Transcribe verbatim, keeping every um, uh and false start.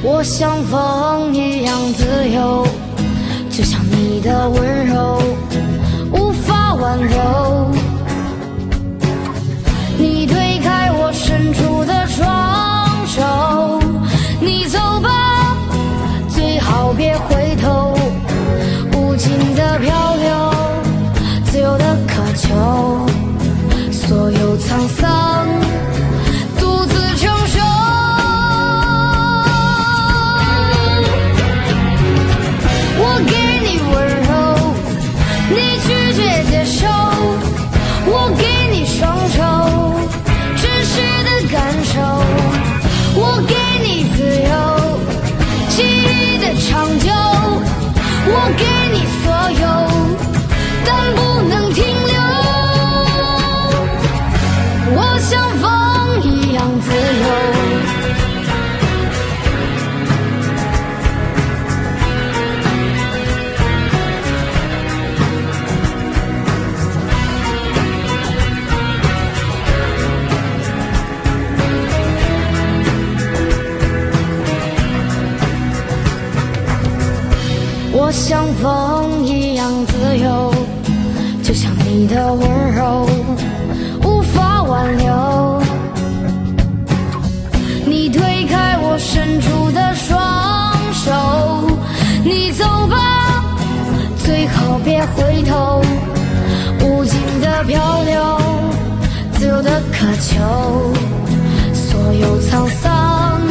我像风一样自由，就像你的温柔无法挽留。你推开我伸出的双手，你走吧，最好别回头。无尽的漂流，自由的渴求，所有沧桑独自承受。我给你温柔，你拒绝接受，我给你双手，真实的感受，我给你自由，记忆的长久，我给你所有，但不能停留。我像风一样自由。我像风一样自由，就像你的温柔无法挽留。你推开我伸出的双手，你走吧，最好别回头。无尽的漂流，自由的渴求，所有沧桑